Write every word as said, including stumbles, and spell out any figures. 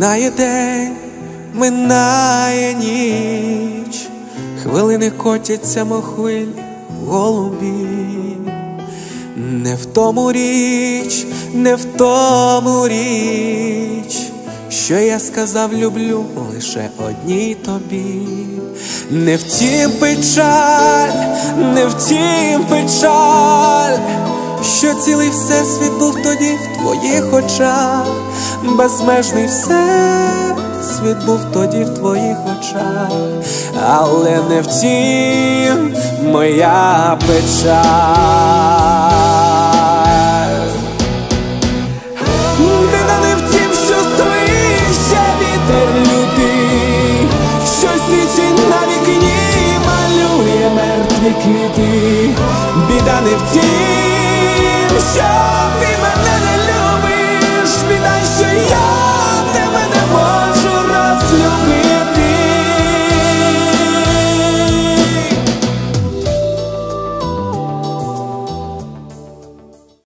Минає день, минає ніч, хвилини котяться, мов хвилі голубі. Не в тому річ, не в тому річ, що я сказав люблю лише одній тобі. Не втім печаль, не втім печаль, що цілий всесвіт був тоді в твоїх очах. Безмежний всесвіт був тоді в твоїх очах, але не втім моя печаль. Біда не втім, що свище вітер лютий, що січень на вікні малює мертві квіти. Біда не втім, що